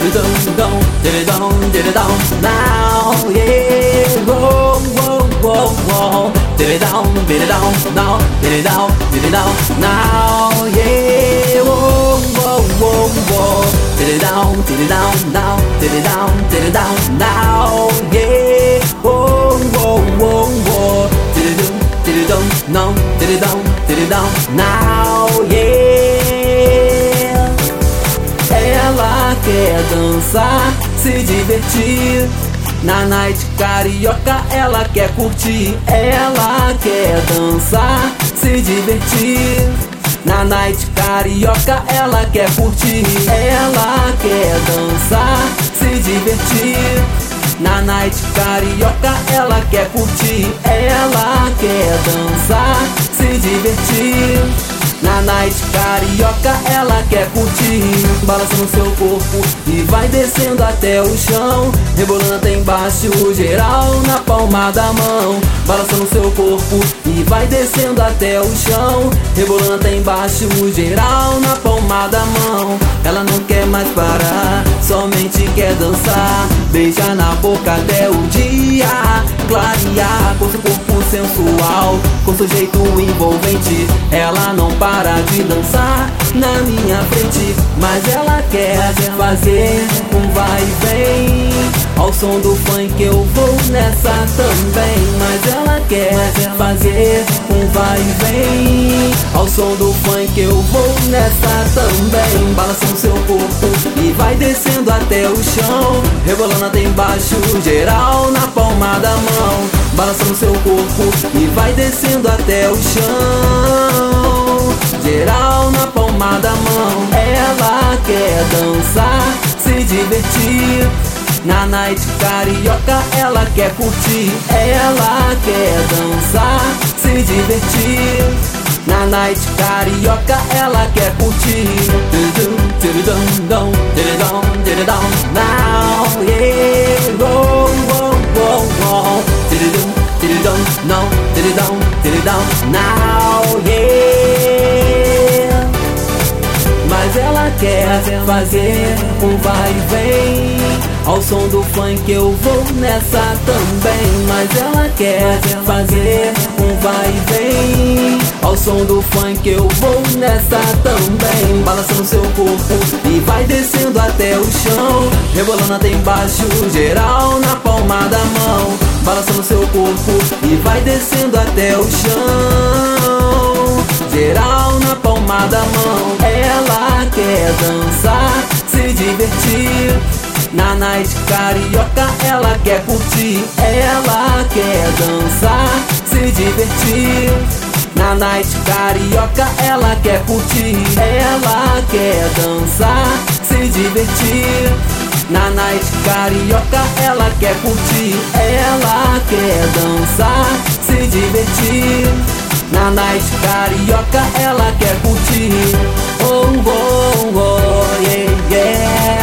now, yeah. Whoa, whoa, whoa, whoa. Did it down now, did it down now, yeah. Whoa, whoa, whoa, whoa. Did it down now, did it down now, yeah. Whoa, whoa, whoa, whoa. Did it down now, did it down now, yeah. Ela quer dançar, se divertir. Na night carioca ela quer curtir. Ela quer dançar, se divertir. Na night carioca ela quer curtir. Ela quer dançar, se divertir. Na night carioca ela quer curtir. Ela quer dançar, se divertir. Na night carioca ela quer curtir. Balançando seu corpo e vai descendo até o chão, rebolando até embaixo, geral na palma da mão. Balançando seu corpo e vai descendo até o chão, rebolando até embaixo, geral na palma da mão. Ela não quer mais parar, somente quer dançar. Beija na boca até o dia clarear, com seu corpo sensual, com seu jeito envolvente. Ela não para de dançar na minha frente, mas ela quer fazer um vai e vem. Ao som do funk eu vou nessa também, mas ela quer fazer um vai e vem. Ao som do funk eu vou nessa também. Balançando seu corpo e vai descendo até o chão, rebolando até embaixo, geral na palma da mão. Balançando seu corpo e vai descendo até o chão, geral na palma da mão. Ela quer dançar, se divertir. Na night carioca ela quer curtir. Ela quer dançar, se divertir. Na night carioca ela quer curtir. Now, yeah. Whoa, whoa, whoa, whoa. Now, yeah. Mas ela quer fazer um vai e vem. Ao som do funk eu vou nessa também, mas ela quer fazer um vai e vem. Ao som do funk eu vou nessa também. Balançando seu corpo e vai descendo até o chão, rebolando até embaixo, geral na palma da mão. Balançando seu corpo e vai descendo até o chão, geral na palma da mão. Ela quer dançar, se divertir. Na night carioca ela quer curtir. Ela quer dançar, se divertir. Na night carioca ela quer curtir. Ela quer dançar, se divertir. Na night carioca ela quer curtir. Ela quer dançar, se divertir. Na night carioca ela quer curtir. Oh, oh, oh, yeah, yeah.